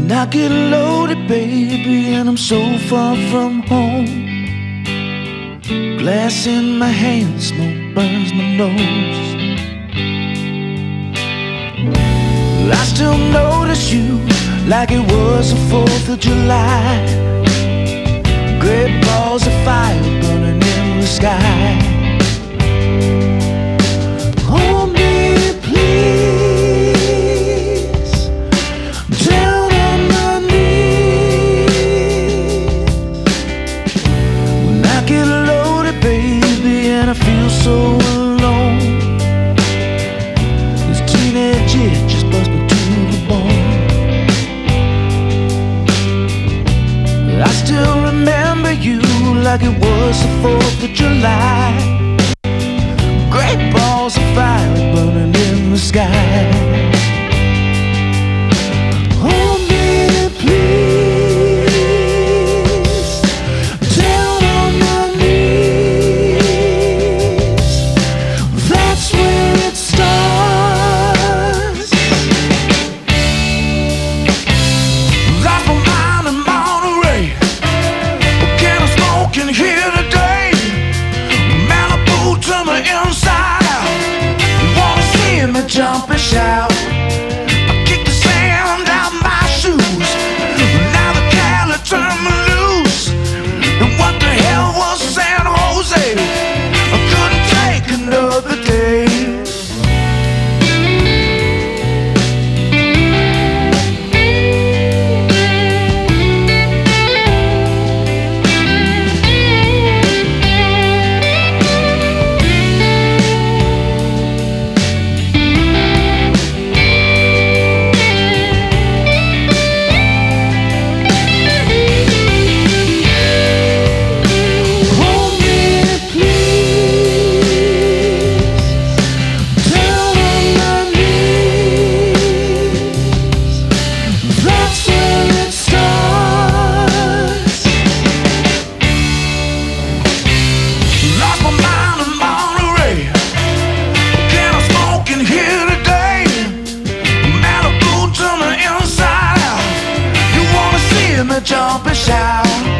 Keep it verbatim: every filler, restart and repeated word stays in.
I get loaded, baby, and I'm so far from home. Glass in my hand, smoke burns my nose. I still notice you like it was the fourth of July. Great balls of fire burning in the sky. Hold me, please, down on my knees. When I get loaded, baby, and I feel so alone, this teenage itch just busts me to the bone. I still remember you like it was the fourth of July. Great balls of fire burning in the sky. Hold me, please, down on my knees. That's where it starts. Lost my mind in Monterey. Can I smoke in here today? Malibu to my inside out. You wanna see me jump and shout? I kick the sand out my shoes. Now the Cali turned me loose. And what the hell was San Jose? I couldn't take another day. Jump and shout.